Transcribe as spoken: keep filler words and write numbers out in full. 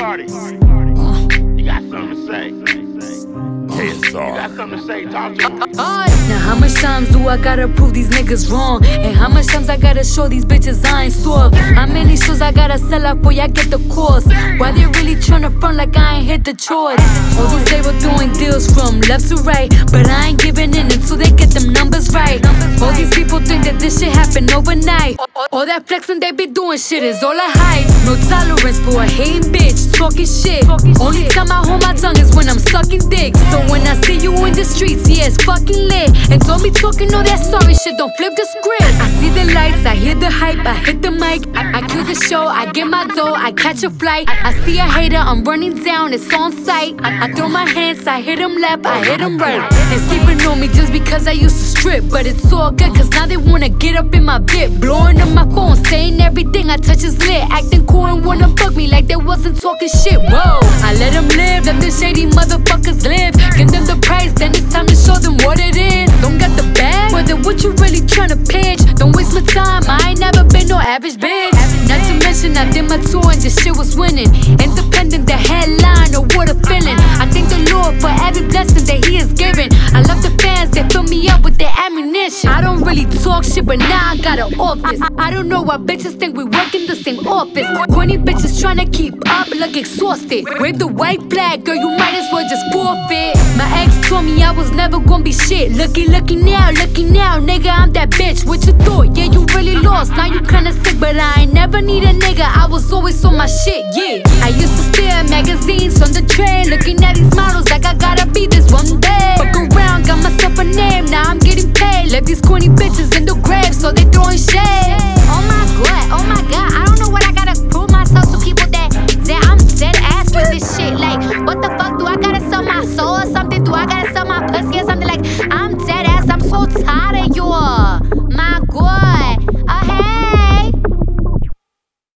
Cardi, you got something to say. K S R. You got something to say, talk to me. Now how much times do I gotta prove these niggas wrong? And how much times I gotta show these bitches I ain't soft? How many shows I gotta sell out for y'all get the course? Why they really tryna front like I ain't hit the chores? All these they were doing deals from left to right, but I ain't giving in until they get them numbers right. All these people think that this shit happened overnight. All that flexing they be doing shit is all a hype. No tolerance for a hating bitch talking shit. Only time I hold my tongue is when I'm sucking dick. So when I see you in the streets, yeah, it's fucking lit. And don't be talking all that sorry shit, don't flip the script. I see the lights, I hear the hype, I hit the mic, I, I kill the show, I get my dough, I catch a flight. I see a hater, I'm running down, it's on sight. I, I throw my hands, I hit him left, I hit him right. And sleeping on me just because I used to strip. But it's all good, cause now they wanna get up in my bit. Blowing up my phone, saying everything I touch is lit. Acting cool and wanna bug me like they wasn't talking shit. Whoa, I let them live, let the shady motherfuckers live. Give them the price, then it's time to show them what it is. Don't got the bag, but then what you really tryna pitch? Don't waste my time, I ain't never been no average bitch. Not to mention I did my tour and this shit was winning. Independent, the headline, or what a feeling. I thank the Lord for every blessing that He has given. I love the fans that fill me up with their ammunition. I don't really talk shit, but now I got an office. I don't know why bitches think we work in the same office. Corny bitches tryna keep up, look exhausted. Wave the white flag, girl, you might as well just forfeit. My ex told me I was never gonna be shit. Looky, looky now, looky now, nigga, I'm that bitch. What you thought? Yeah, you really lost. Now you kinda sick, but I ain't never need a nigga. I was always on my shit, yeah. I used to stare at magazines on the train, looking at these models like I gotta be this one day. Fuck around, got myself a name, now I'm getting paid. Left these corny bitches